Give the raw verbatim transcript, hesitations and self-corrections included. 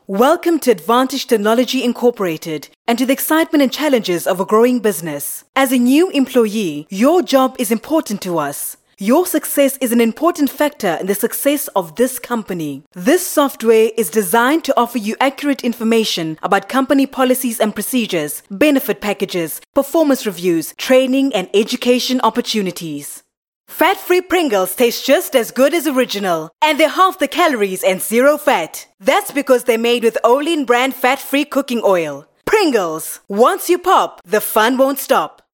Welcome to Advantage Technology Incorporated and to the excitement and challenges of a growing business. As a new employee, your job is important to us. Your success is an important factor in the success of this company. This software is designed to offer you accurate information about company policies and procedures, benefit packages, performance reviews, training, and education opportunities. Fat-free Pringles taste just as good as original, and they're half the calories and zero fat. That's because they're made with Olin brand fat-free cooking oil. Pringles. Once you pop, the fun won't stop.